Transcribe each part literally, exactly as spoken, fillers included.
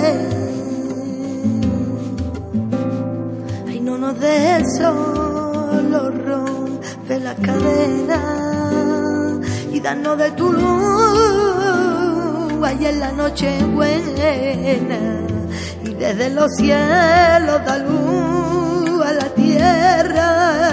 Ay, no nos dejes solo, rompe la cadena y danos de tu luz. Ay, en la noche buena y desde los cielos da luz a la tierra.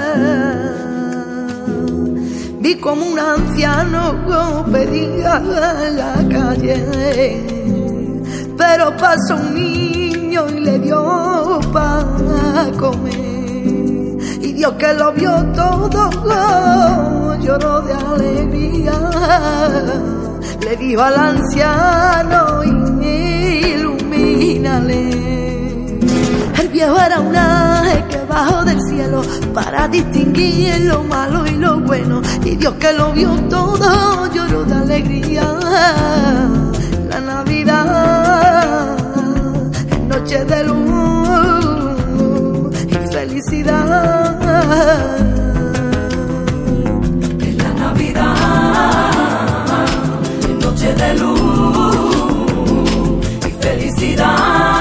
Vi como un anciano pedía en la calle, pero pasó un niño y le dio para comer. Y Dios que lo vio todo lloró de alegría. Le dijo al anciano: ilumínale. El viejo era un ángel que bajó del cielo para distinguir lo malo y lo bueno. Y Dios que lo vio todo lloró de alegría. La Navidad es noche de luz y felicidad. En la Navidad es noche de luz y felicidad.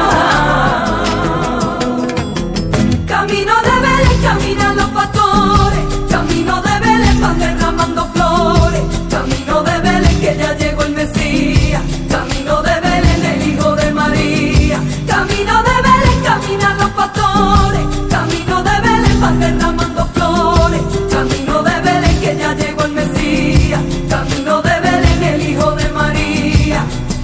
Camino de Belén caminan los pastores, camino de Belén van derramando flores, camino de Belén que ya llegó el Mesías, camino de Belén el Hijo de María, camino de Belén caminan los pastores, camino de Belén van derramando flores, camino de Belén que ya llegó el Mesías, camino de Belén el Hijo de María.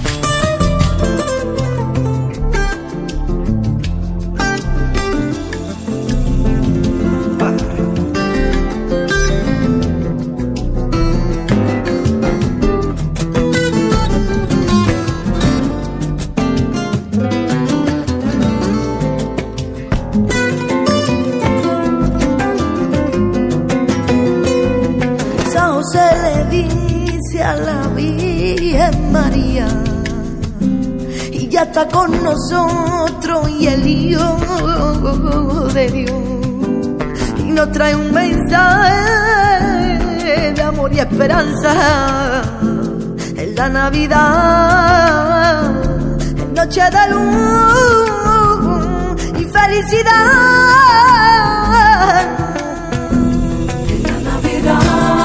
Se le dice a la Virgen María y ya está con nosotros y el Hijo de Dios y nos trae un mensaje de amor y esperanza. En la Navidad es noche de luz y felicidad. En la Navidad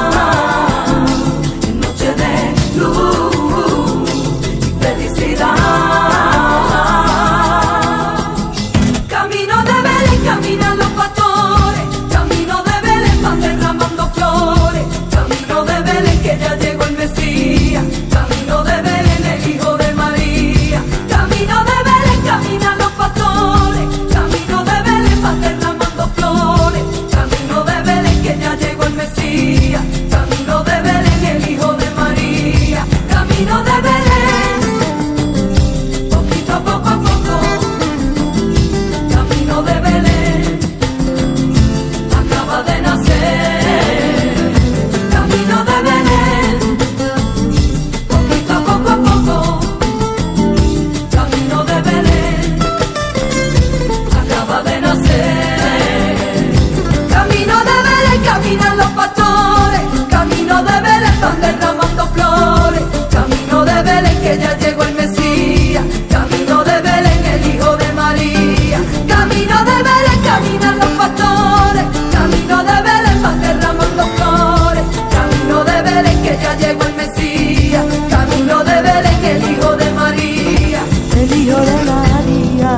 camino de Belén caminan los pastores, camino de Belén van derramando flores, camino de Belén que ya llegó el Mesías, camino de Belén el Hijo de María, camino de Belén caminan los pastores, camino de Belén van derramando flores, camino de Belén que ya llegó el Mesías, camino de Belén el Hijo de María, camino de Belén. Caminan los pastores, camino de Belén van derramando flores, camino de Belén que ya llegó el Mesías, camino de Belén el Hijo de María, camino de Belén caminan los pastores, camino de Belén van derramando flores, camino de Belén que ya llegó el Mesías, camino de Belén el Hijo de María, El Hijo de María.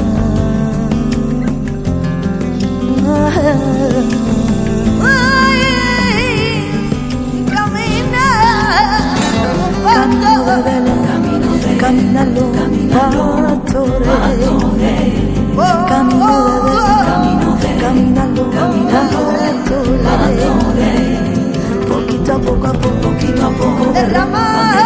Camino de Belén, caminan los pastores, camino de Belén, caminan los pastores, poquito a poco a poco, poquito a poco derramar.